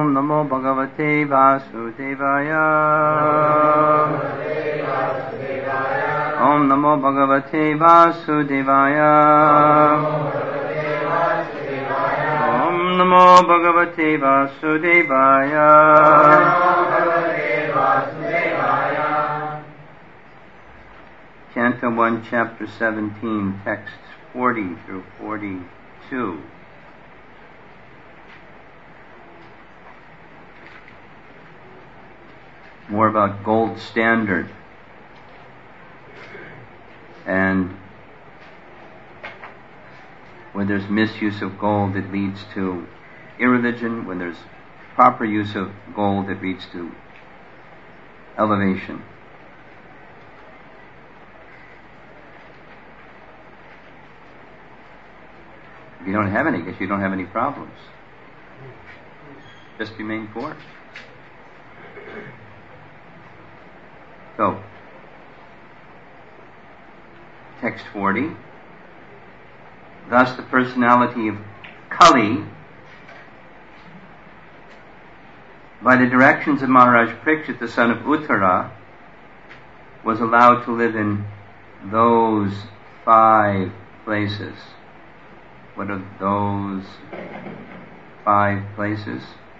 Om Namo Bhagavate Vasudevaya. Om Namo Bhagavate Vasudevaya. Om Namo Bhagavate Vasudevaya. Canto 1, Chapter 17, texts 40 through 42. More about gold standard. And when there's misuse of gold, it leads to irreligion. When there's proper use of gold, it leads to elevation. If you don't have any, because you don't have any problems. Just remain poor. So, text 40. Thus the personality of Kali, by the directions of Maharaj Parikshit, the son of Uttara, was allowed to live in those 5 places. What are those 5 places?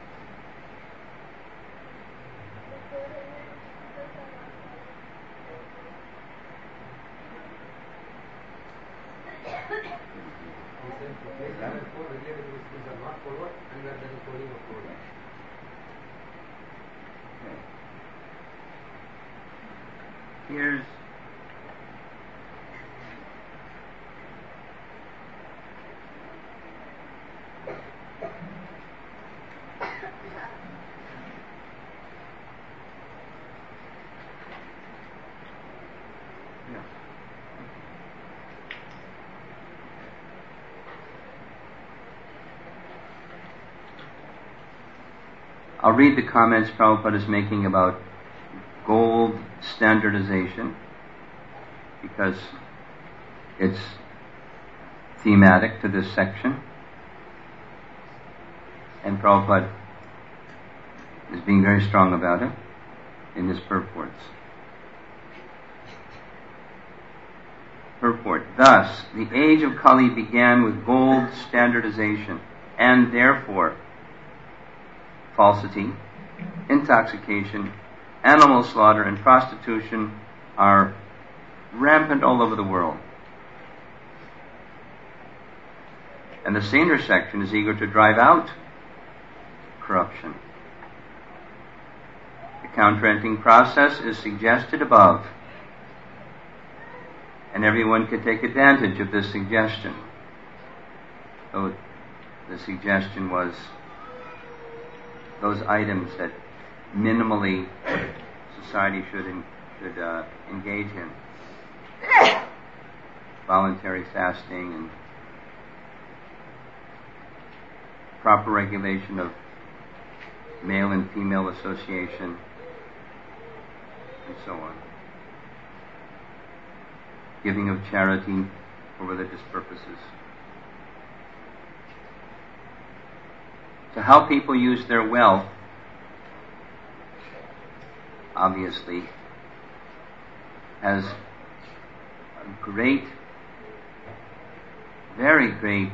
Here's I'll read the comments Prabhupada is making about gold standardization because it's thematic to this section, and Prabhupada is being very strong about it in his purports. Purport. Thus, the age of Kali began with gold standardization, and therefore falsity, intoxication, animal slaughter, and prostitution are rampant all over the world. And the senior section is eager to drive out corruption. The counteracting process is suggested above, and everyone can take advantage of this suggestion. So the suggestion was those items that minimally society should engage in. Voluntary fasting and proper regulation of male and female association and so on. Giving of charity for religious purposes. So how people use their wealth, obviously, has a great, very great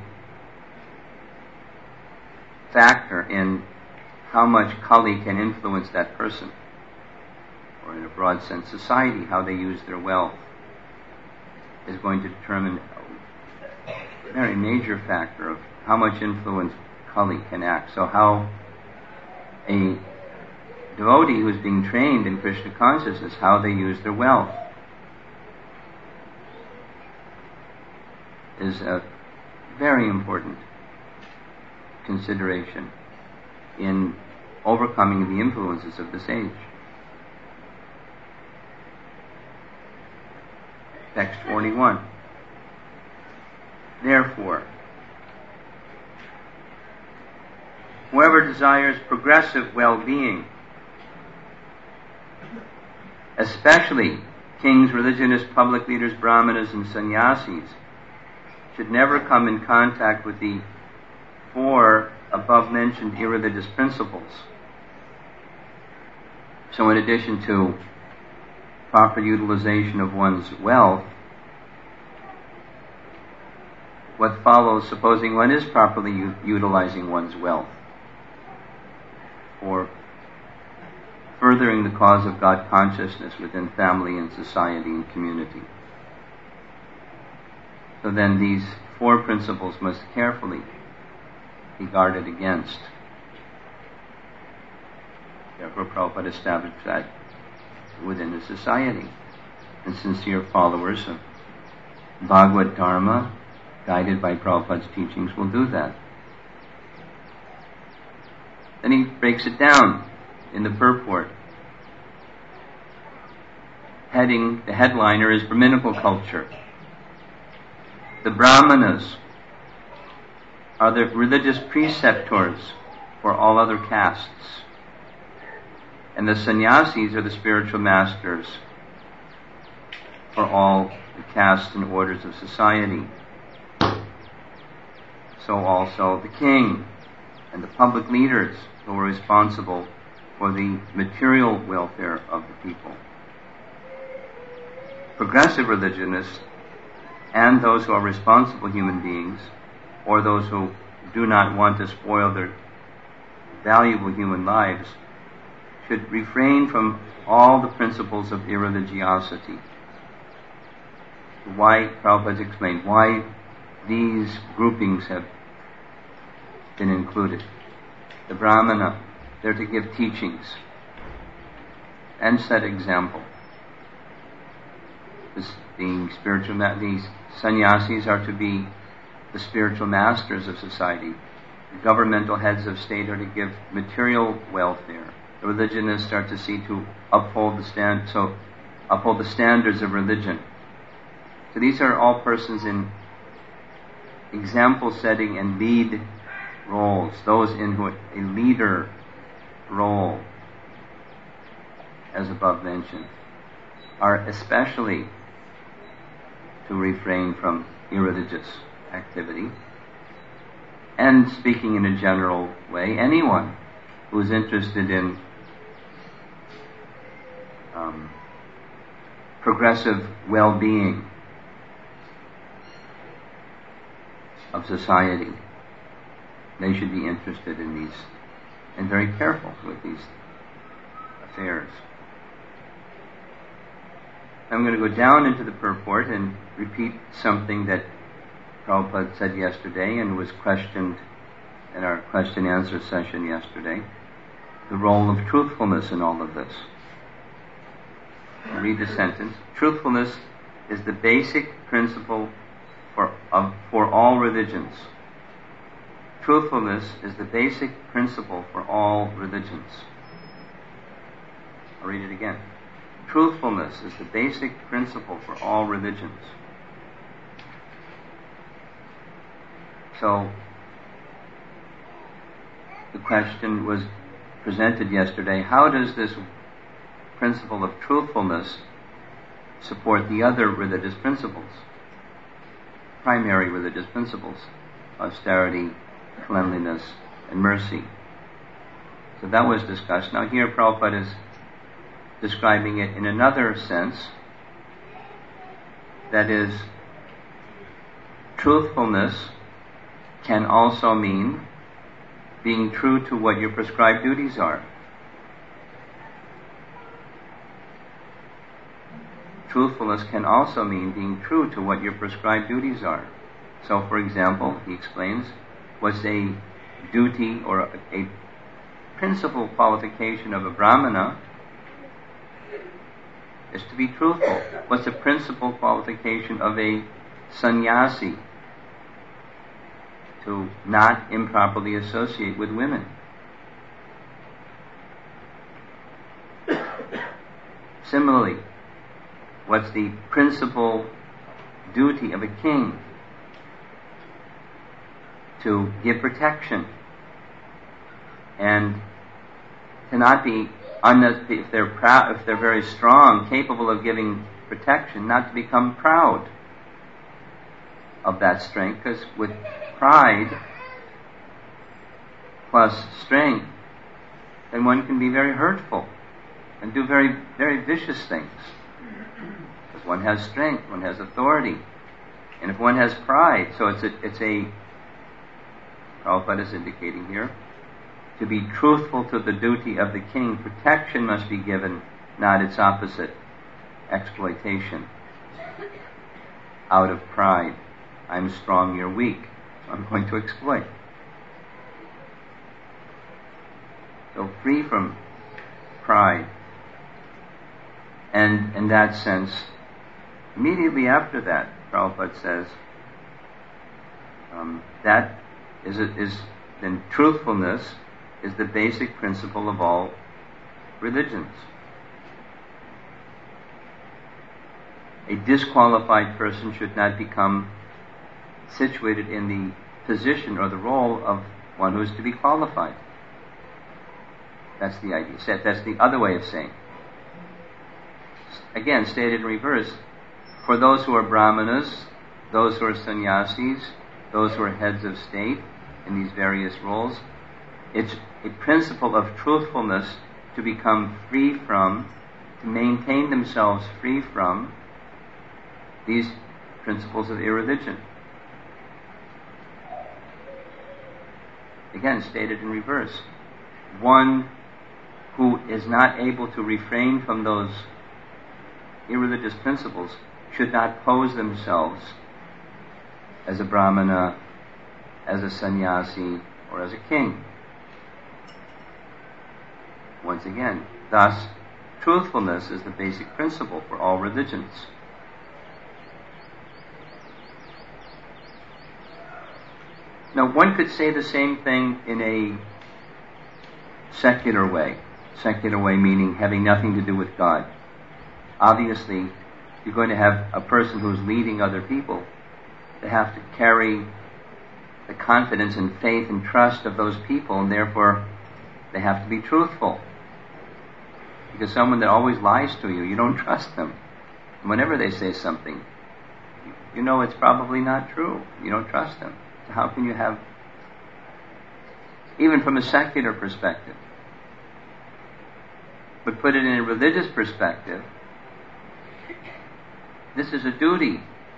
factor in how much Kali can influence that person, or in a broad sense society. How they use their wealth is going to determine a very major factor of how much influence Kali can act. So how a devotee who is being trained in Krishna consciousness, how they use their wealth, is a very important consideration in overcoming the influences of this age. Text 41. Therefore, whoever desires progressive well-being, especially kings, religionists, public leaders, brahmanas, and sannyasis, should never come in contact with the 4 above-mentioned irreligious principles. So in addition to proper utilization of one's wealth, what follows, supposing one is properly utilizing one's wealth for furthering the cause of God consciousness within family and society and community. So then these four principles must carefully be guarded against. Therefore, Prabhupada established that within the society. And sincere followers of Bhagavad Dharma, guided by Prabhupada's teachings, will do that. Then he breaks it down in the purport. The headliner is Brahminical culture. The Brahmanas are the religious preceptors for all other castes. And the sannyasis are the spiritual masters for all the castes and orders of society. So also the king and the public leaders who are responsible for the material welfare of the people. Progressive religionists and those who are responsible human beings, or those who do not want to spoil their valuable human lives, should refrain from all the principles of irreligiosity. Why, Prabhupada explained, why these groupings have been included. The Brahmana, they're to give teachings and set example. These sannyasis are to be the spiritual masters of society. The governmental heads of state are to give material welfare. The religionists are to see to uphold the standards of religion. So these are all persons in example setting and lead roles. Those in a leader role, as above mentioned, are especially to refrain from irreligious activity. And speaking in a general way, anyone who is interested in progressive well-being of society, they should be interested in these and very careful with these affairs. I'm going to go down into the purport and repeat something that Prabhupada said yesterday and was questioned in our question-answer session yesterday. The role of truthfulness in all of this. I'll read the sentence. Truthfulness is the basic principle for all religions. Truthfulness is the basic principle for all religions. I'll read it again. Truthfulness is the basic principle for all religions. So, the question was presented yesterday, how does this principle of truthfulness support the other religious principles? Primary religious principles, austerity, cleanliness, and mercy. So that was discussed. Now here Prabhupada is describing it in another sense. That is, truthfulness can also mean being true to what your prescribed duties are. Truthfulness can also mean being true to what your prescribed duties are. So, for example, he explains, what's a duty or a principal qualification of a Brahmana is to be truthful. What's the principal qualification of a sannyasi? To not improperly associate with women. Similarly, what's the principal duty of a king? To give protection and to not be, if they're proud, if they're very strong, capable of giving protection, not to become proud of that strength, because with pride plus strength, then one can be very hurtful and do very, very vicious things. Because one has strength, one has authority. And if one has pride, so it's a Prabhupada is indicating here, to be truthful to the duty of the king, protection must be given, not its opposite, exploitation. Out of pride, I'm strong, you're weak, so I'm going to exploit. So free from pride. And in that sense, immediately after that, Prabhupada says, that is then truthfulness is the basic principle of all religions. A disqualified person should not become situated in the position or the role of one who is to be qualified. That's the idea. That's the other way of saying. Again, stated in reverse, for those who are brahmanas, those who are sannyasis, those who are heads of state in these various roles, it's a principle of truthfulness to become free from, to maintain themselves free from these principles of irreligion. Again, stated in reverse. One who is not able to refrain from those irreligious principles should not pose themselves as a brahmana, as a sannyasi, or as a king. Once again, thus, truthfulness is the basic principle for all religions. Now, one could say the same thing in a secular way. Secular way meaning having nothing to do with God. Obviously, you're going to have a person who's leading other people. They have to carry the confidence and faith and trust of those people, and therefore they have to be truthful. Because someone that always lies to you, you don't trust them. And whenever they say something, you know it's probably not true. You don't trust them. So how can you have, even from a secular perspective, but put it in a religious perspective, this is a duty.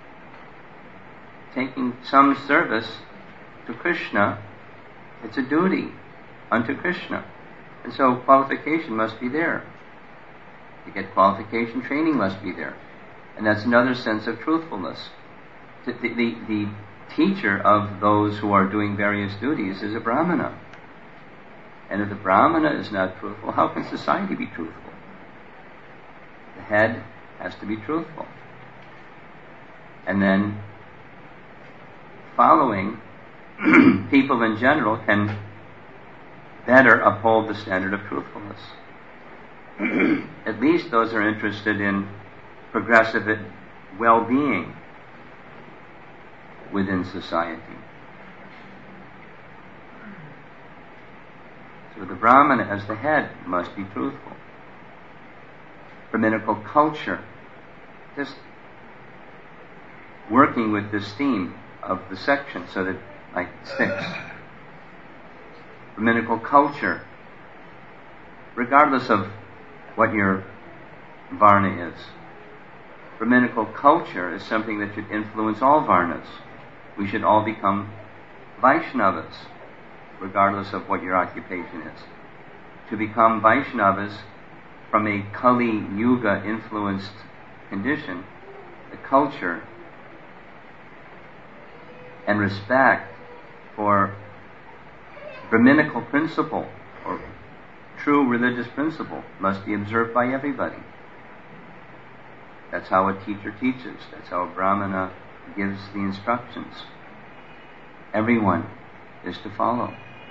Taking some service to Krishna, it's a duty unto Krishna. And so qualification must be there. To get qualification, training must be there. And that's another sense of truthfulness. The teacher of those who are doing various duties is a brahmana. And if the brahmana is not truthful, how can society be truthful? The head has to be truthful. And then following people in general can better uphold the standard of truthfulness. At least those who are interested in progressive well-being within society. So the Brahmana as the head must be truthful. Brahminical culture, just working with this theme of the section so that it sticks. Brahminical culture, regardless of what your varna is. Brahminical culture is something that should influence all varnas. We should all become Vaishnavas, regardless of what your occupation is. To become Vaishnavas from a Kali Yuga influenced condition, the culture and respect for Brahminical principle or true religious principle must be observed by everybody. That's how a teacher teaches. That's how a Brahmana gives the instructions. Everyone is to follow.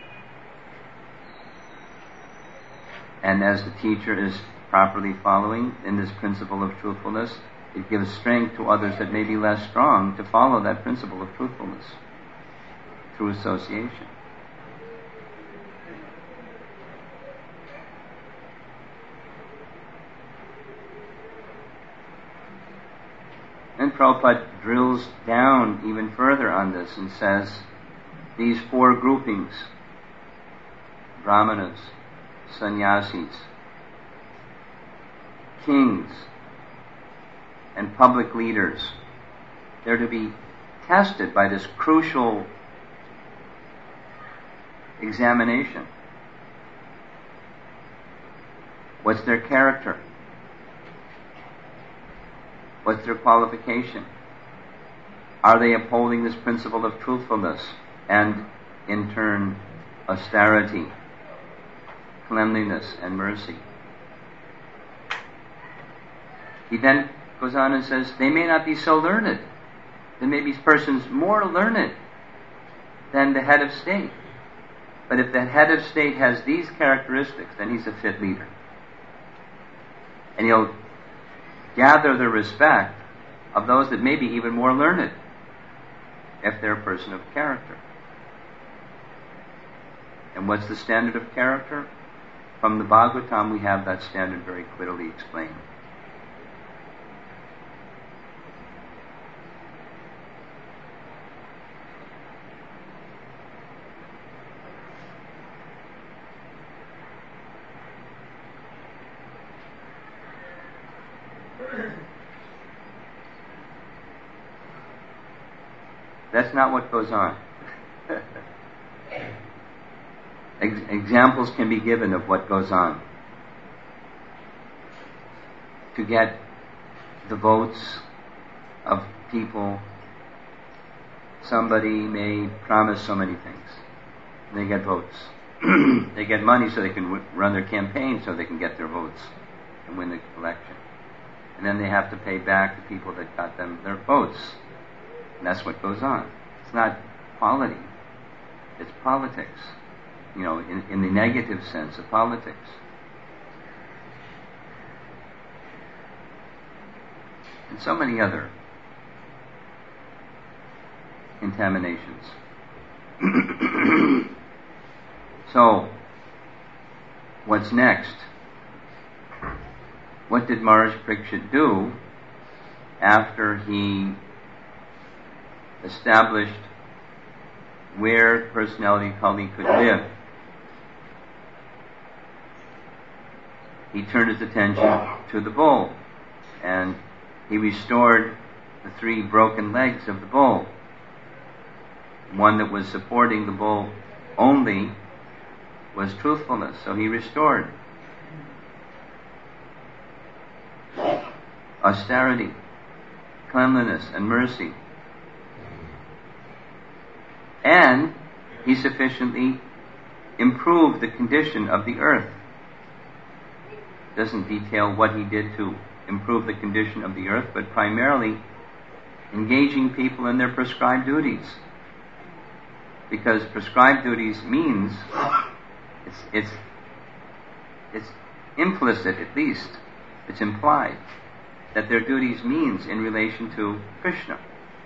And as the teacher is properly following in this principle of truthfulness, it gives strength to others that may be less strong to follow that principle of truthfulness through association. And Prabhupada drills down even further on this and says these four groupings brahmanas, sannyasis, kings, and public leaders. They're to be tested by this crucial examination. What's their character? What's their qualification? Are they upholding this principle of truthfulness and, in turn, austerity, cleanliness, and mercy? He then goes on and says, they may not be so learned. There may be persons more learned than the head of state. But if the head of state has these characteristics, then he's a fit leader. And he'll gather the respect of those that may be even more learned, if they're a person of character. And what's the standard of character? From the Bhagavatam, we have that standard very clearly explained. That's not what goes on. Examples can be given of what goes on. To get the votes of people, somebody may promise so many things. And they get votes. They get money so they can run their campaign, so they can get their votes and win the election. And then they have to pay back the people that got them their votes. And that's what goes on. It's not quality. It's politics. In the negative sense of politics. And so many other contaminations. So, what's next? What did Maharaj Parikshit do after he established where personality Kali could live? He turned his attention to the bull, and he restored the 3 broken legs of the bull. One that was supporting the bull only was truthfulness, so he restored austerity, cleanliness, and mercy. And he sufficiently improved the condition of the earth. Doesn't detail what he did to improve the condition of the earth, but primarily engaging people in their prescribed duties. Because prescribed duties means, it's implicit at least, it's implied, that their duties means in relation to Krishna.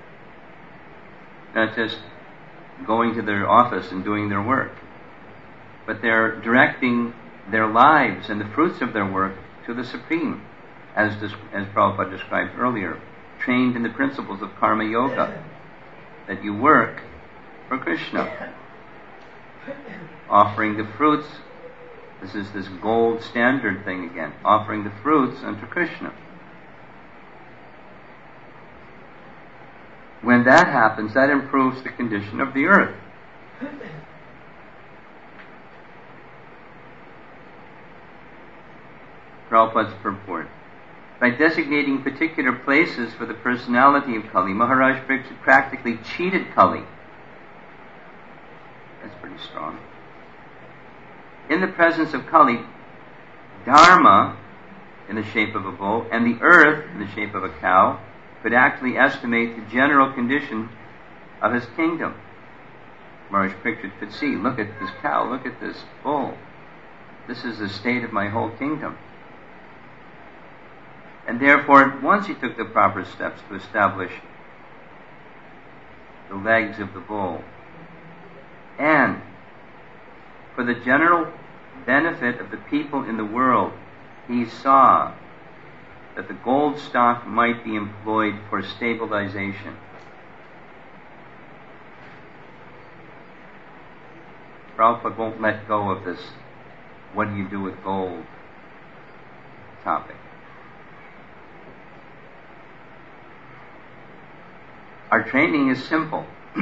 Not just going to their office and doing their work, but they're directing their lives and the fruits of their work to the Supreme, as Prabhupada described earlier, trained in the principles of karma yoga, that you work for Krishna, offering the fruits. This is this gold standard thing again, offering the fruits unto Krishna. When that happens, that improves the condition of the earth. Prabhupada's purport. By designating particular places for the personality of Kali, Maharaj Parikshit practically cheated Kali. That's pretty strong. In the presence of Kali, Dharma, in the shape of a bull, and the earth, in the shape of a cow, could actually estimate the general condition of his kingdom. Maharaj Parikshit could see, look at this cow, look at this bull. This is the state of my whole kingdom. And therefore, once he took the proper steps to establish the legs of the bull, and for the general benefit of the people in the world, he saw that the gold stock might be employed for stabilization. Prabhupada won't let go of this what do you do with gold topic. Our training is simple.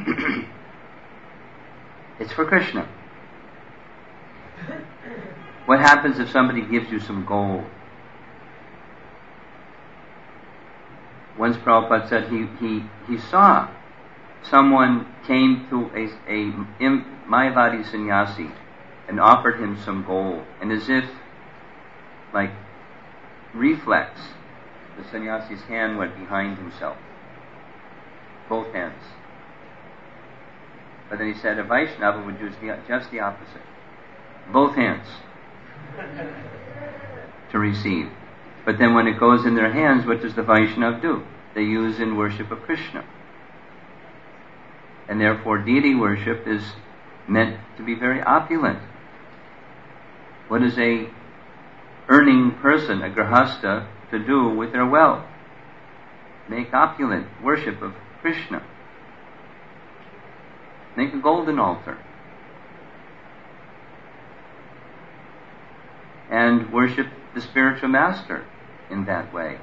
It's for Krishna. What happens if somebody gives you some gold? Once Prabhupada said he saw someone came to a Mayavadi sannyasi and offered him some gold, and as if like reflex, the sannyasi's hand went behind himself, both hands. But then he said a Vaishnava would do just the opposite, both hands to receive. But then when it goes in their hands, what does the Vaishnava do? They use in worship of Krishna. And therefore deity worship is meant to be very opulent. What is a earning person, a grahastha, to do with their wealth? Make opulent worship of Krishna. Make a golden altar. And worship the spiritual master in that way.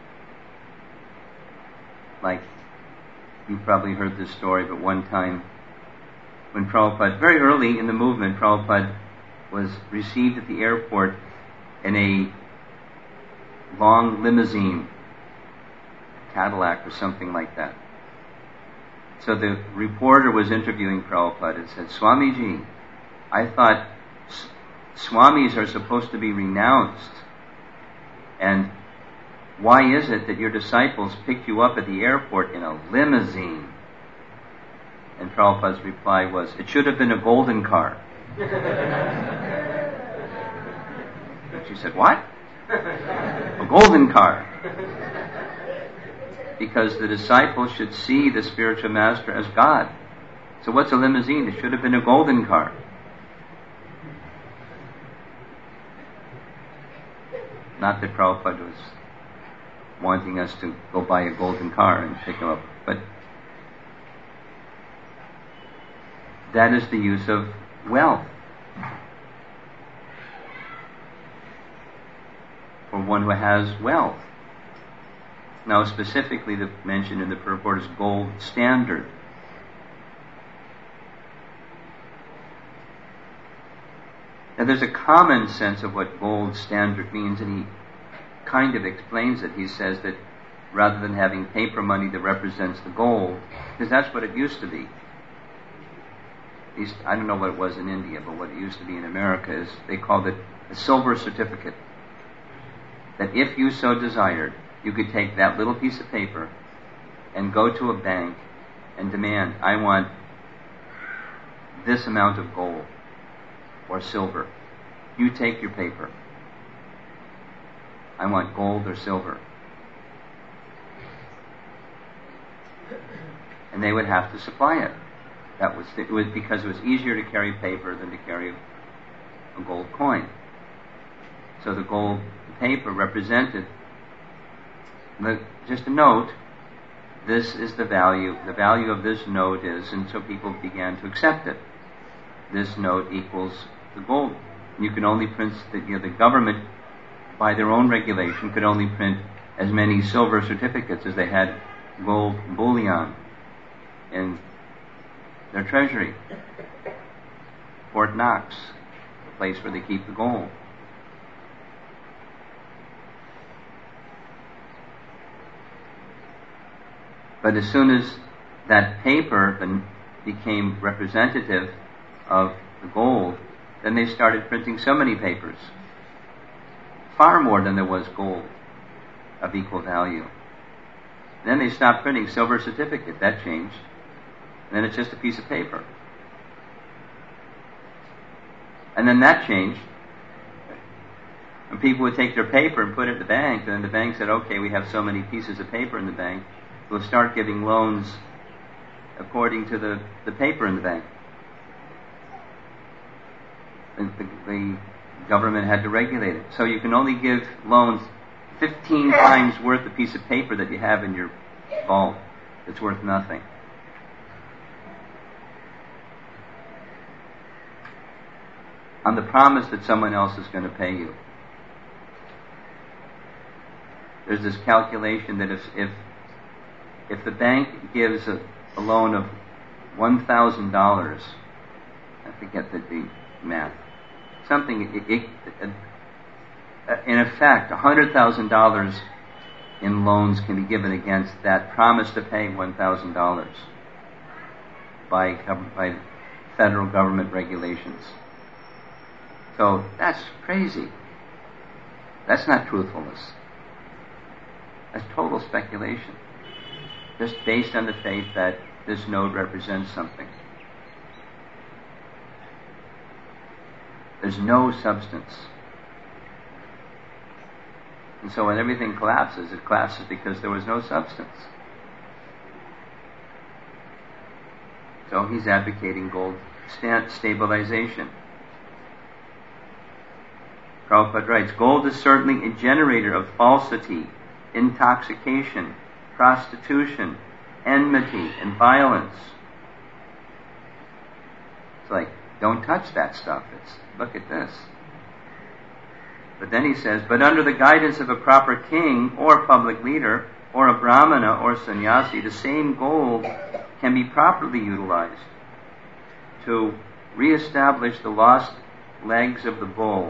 Like, you've probably heard this story, but one time when Prabhupada, very early in the movement, Prabhupada was received at the airport in a long limousine, Cadillac or something like that. So the reporter was interviewing Prabhupada and said, Swamiji, I thought Swamis are supposed to be renounced, and why is it that your disciples pick you up at the airport in a limousine? And Prabhupada's reply was, it should have been a golden car. And she said, what? A golden car. Because the disciples should see the spiritual master as God. So what's a limousine? It should have been a golden car. Not that Prabhupada was wanting us to go buy a golden car and pick him up, but that is the use of wealth for one who has wealth. Now specifically the mention in the purport is gold standard. Now there's a common sense of what gold standard means, and he kind of explains it. He says that rather than having paper money that represents the gold, because that's what it used to be. I don't know what it was in India, but what it used to be in America is they called it a silver certificate. That if you so desired, you could take that little piece of paper and go to a bank and demand, I want this amount of gold or silver. You take your paper. I want gold or silver. And they would have to supply it. It was because it was easier to carry paper than to carry a gold coin. So the gold paper represented, just a note, this is the value. The value of this note is, and so people began to accept it. This note equals the gold. You can only print, the government, by their own regulation, could only print as many silver certificates as they had gold bullion in their treasury. Fort Knox, the place where they keep the gold. But as soon as that paper became representative of the gold, then they started printing so many papers, far more than there was gold of equal value. And then they stopped printing silver certificate. That changed. And then it's just a piece of paper. And then that changed. And people would take their paper and put it in the bank, and then the bank said, okay, we have so many pieces of paper in the bank, we'll start giving loans according to the paper in the bank. And the government had to regulate it. So you can only give loans 15 times worth the piece of paper that you have in your vault. It's worth nothing. on the promise that someone else is going to pay you. There's this calculation that if the bank gives a loan of $1,000, I forget the math, something, in effect, $100,000 in loans can be given against that promise to pay $1,000 by federal government regulations. So that's crazy. That's not truthfulness. That's total speculation, just based on the faith that this node represents something. There's no substance. And so when everything collapses, it collapses because there was no substance. So he's advocating gold stabilization. Prabhupada writes, gold is certainly a generator of falsity, intoxication, prostitution, enmity, and violence. It's like, don't touch that stuff. Look at this. But then he says, but under the guidance of a proper king or public leader or a brahmana or sannyasi, the same gold can be properly utilized to reestablish the lost legs of the bull,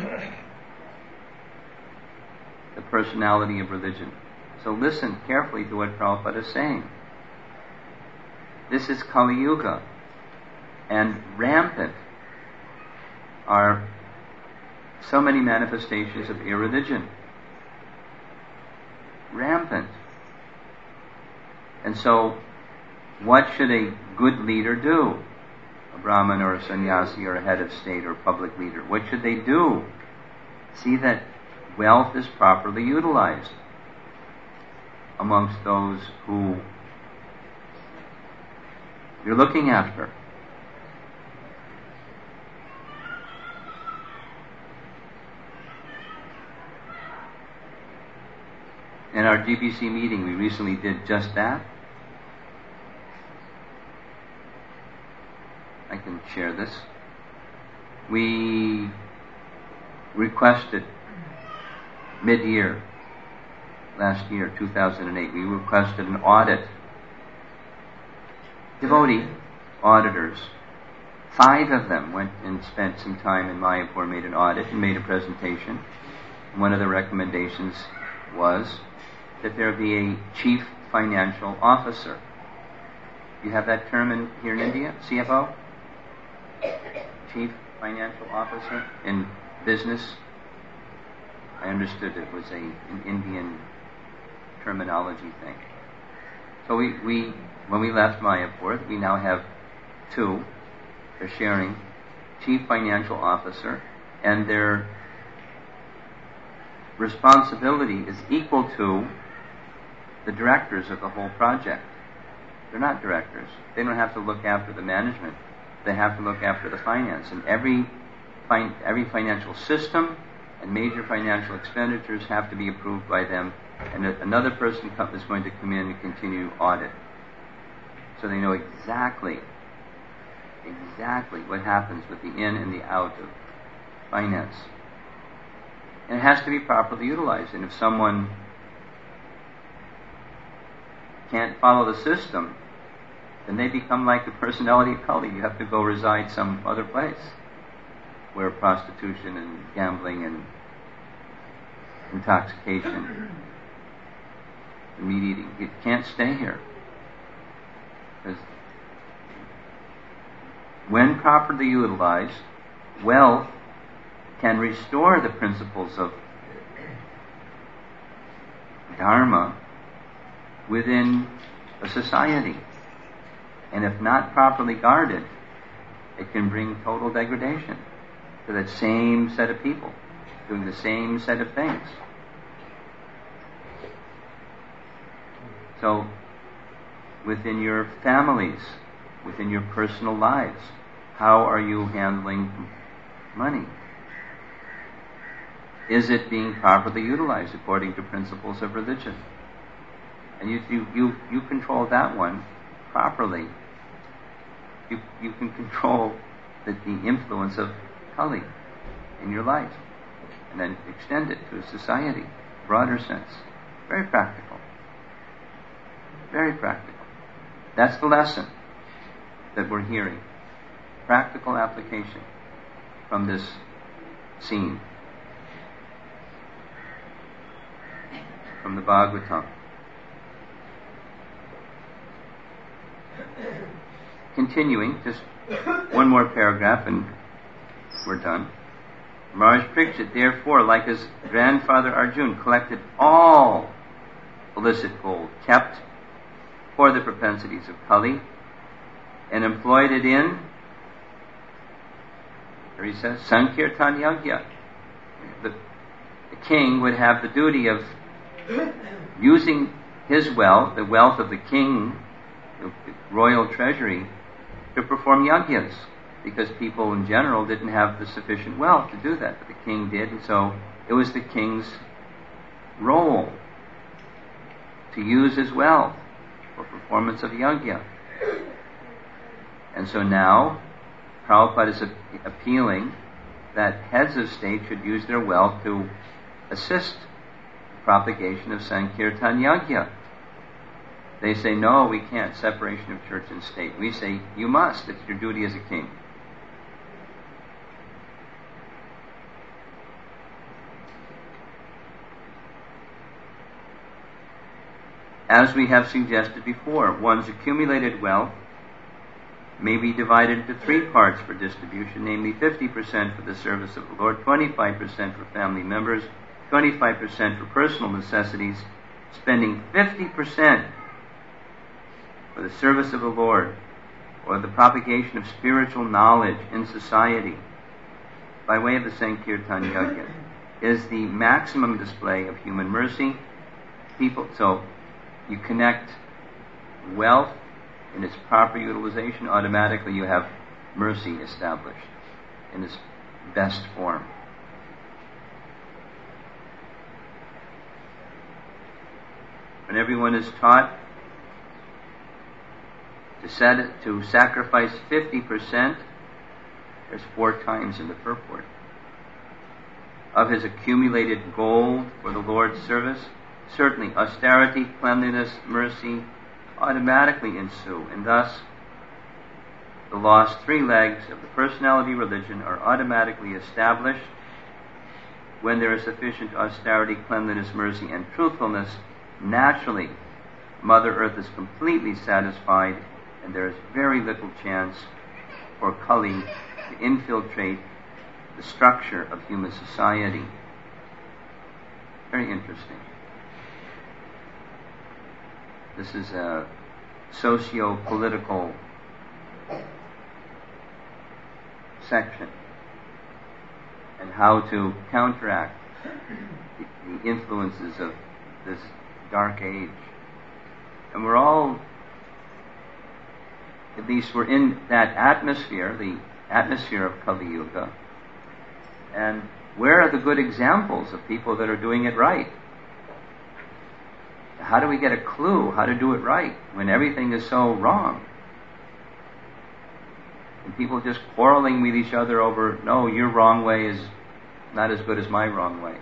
the personality of religion. So listen carefully to what Prabhupada is saying. This is Kali Yuga, and rampant are so many manifestations of irreligion. Rampant. And so, what should a good leader do? A Brahmin or a sannyasi or a head of state or public leader. What should they do? See that wealth is properly utilized amongst those who you're looking after. In our GBC meeting, we recently did just that. I can share this. We requested mid-year, last year, 2008, we requested an audit. Devotee auditors. 5 of them went and spent some time in Mayapur, made an audit and made a presentation. One of the recommendations was that there be a chief financial officer. You have that term here in India, CFO? Chief financial officer in business. I understood it was an Indian terminology thing. So we when we left Mayapur, we now have 2. They're sharing chief financial officer, and their responsibility is equal to the directors of the whole project. They're not directors. They don't have to look after the management. They have to look after the finance. And every financial system and major financial expenditures have to be approved by them. And another person is going to come in and continue audit. So they know exactly what happens with the in and the out of finance. And it has to be properly utilized. And if someone can't follow the system, then they become like the personality of Kali. You have to go reside some other place where prostitution and gambling and intoxication and meat eating. You can't stay here. Because when properly utilized, wealth can restore the principles of dharma within a society. And if not properly guarded, it can bring total degradation to that same set of people, doing the same set of things. So, within your families, within your personal lives, how are you handling money? Is it being properly utilized according to principles of religion? And you control that one properly. You can control the influence of Kali in your life, and then extend it to a society, broader sense. Very practical. Very practical. That's the lesson that we're hearing. Practical application from this scene, from the Bhagavatam. Continuing, just one more paragraph and we're done. Maharaj Parikshit, therefore, like his grandfather Arjun, collected all illicit gold kept for the propensities of Kali and employed it in, here he says, Sankirtan Yajna. The king would have the duty of using his wealth, the wealth of the king, the royal treasury, to perform yajnas, because people in general didn't have the sufficient wealth to do that, but the king did, and so it was the king's role to use his wealth for performance of yajna. And so now, Prabhupada is appealing that heads of state should use their wealth to assist the propagation of Sankirtan Yajna. They say, no, we can't, separation of church and state. We say, you must, it's your duty as a king. As we have suggested before, one's accumulated wealth may be divided into three parts for distribution, namely 50% for the service of the Lord, 25% for family members, 25% for personal necessities, spending 50% for the service of the Lord or the propagation of spiritual knowledge in society by way of the Sankirtan Yajna is the maximum display of human mercy. So you connect wealth in its proper utilization, automatically you have mercy established in its best form. When everyone is taught to sacrifice 50%, there's 4 times in the purport, of his accumulated gold for the Lord's service, certainly austerity, cleanliness, mercy automatically ensue, and thus the lost 3 legs of the personality religion are automatically established. When there is sufficient austerity, cleanliness, mercy, and truthfulness, naturally Mother Earth is completely satisfied, and there is very little chance for Kali to infiltrate the structure of human society. Very interesting. This is a socio-political section, and how to counteract the influences of this dark age. And we're all, at least we're in that atmosphere, the atmosphere of Kali Yuga. And where are the good examples of people that are doing it right? How do we get a clue how to do it right when everything is so wrong? And people just quarreling with each other over, no, your wrong way is not as good as my wrong way.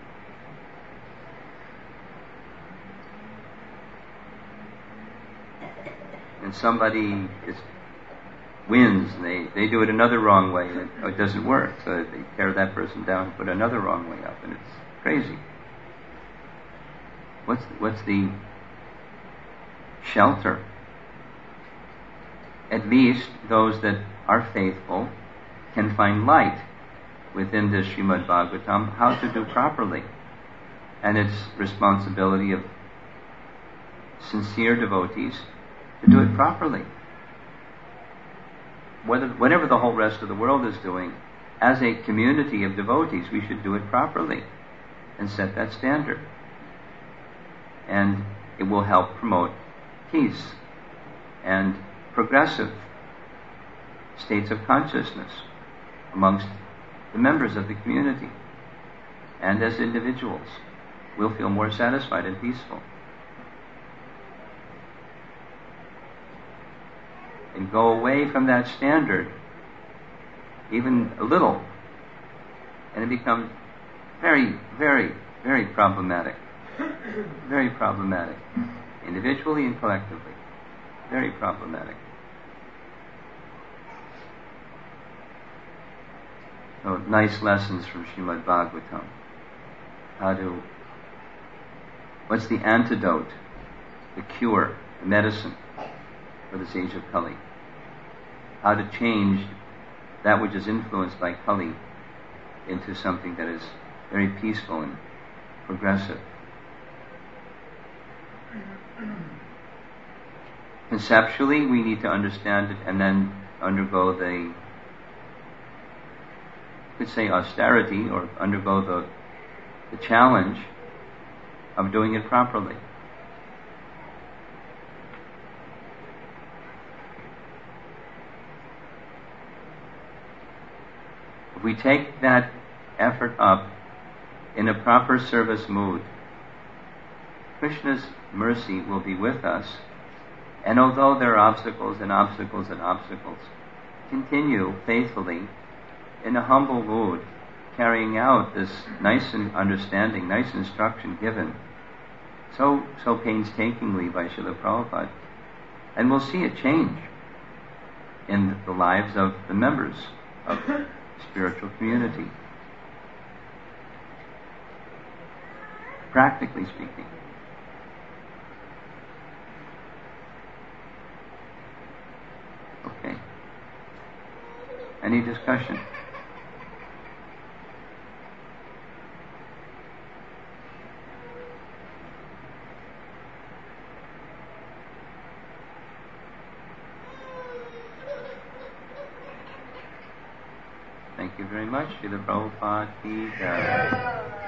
And somebody just wins, and they do it another wrong way, and it doesn't work. So they tear that person down and put another wrong way up, and it's crazy. What's the shelter? At least those that are faithful can find light within this Srimad Bhagavatam how to do properly. And it's responsibility of sincere devotees to do it properly. Whatever the whole rest of the world is doing, as a community of devotees, we should do it properly and set that standard. And it will help promote peace and progressive states of consciousness amongst the members of the community. And as individuals, we'll feel more satisfied and peaceful. And go away from that standard, even a little, And it becomes very, very, very problematic. Very problematic. Individually and collectively. Very problematic. So nice lessons from Srimad Bhagavatam. What's the antidote, the cure, the medicine for this age of Kali? How to change that which is influenced by Kali into something that is very peaceful and progressive. Conceptually, we need to understand it and then undergo the, you could say, austerity, or undergo the challenge of doing it properly. If we take that effort up in a proper service mood, Krishna's mercy will be with us, and although there are obstacles and obstacles and obstacles, continue faithfully in a humble mood, carrying out this nice understanding, nice instruction given so painstakingly by Srila Prabhupada. And we'll see a change in the lives of the members of the spiritual community, practically speaking. Okay. Any discussion? Thank you very much. Srila Prabhupada ki jai.